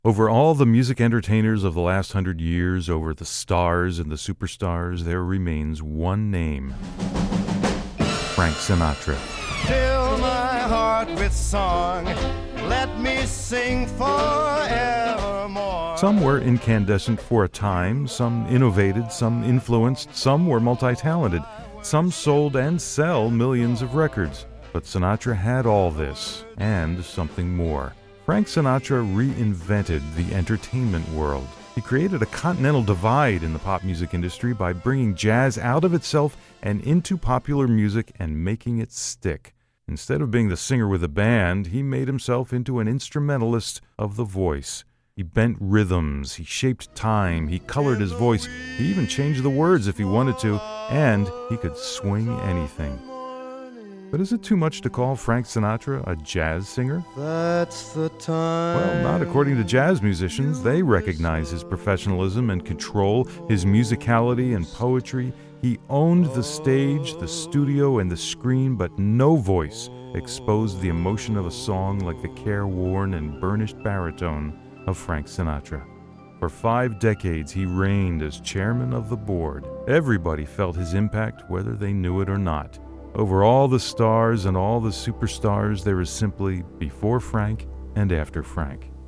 Over all the music entertainers of the last 100 years, over the stars and the superstars, there remains one name: Frank Sinatra. Fill my heart with song, let me sing forevermore. Some were incandescent for a time, some innovated, some influenced, some were multi-talented, some sold and sell millions of records. But Sinatra had all this, and something more. Frank Sinatra reinvented the entertainment world. He created a continental divide in the pop music industry by bringing jazz out of itself and into popular music and making it stick. Instead of being the singer with a band, he made himself into an instrumentalist of the voice. He bent rhythms, he shaped time, he colored his voice, he even changed the words if he wanted to, and he could swing anything. But is it too much to call Frank Sinatra a jazz singer? That's the time. Well, not according to jazz musicians. They recognize his professionalism and control, his musicality and poetry. He owned the stage, the studio, and the screen, but no voice exposed the emotion of a song like the careworn and burnished baritone of Frank Sinatra. For 5 decades, he reigned as chairman of the board. Everybody felt his impact, whether they knew it or not. Over all the stars and all the superstars, there is simply before Frank and after Frank.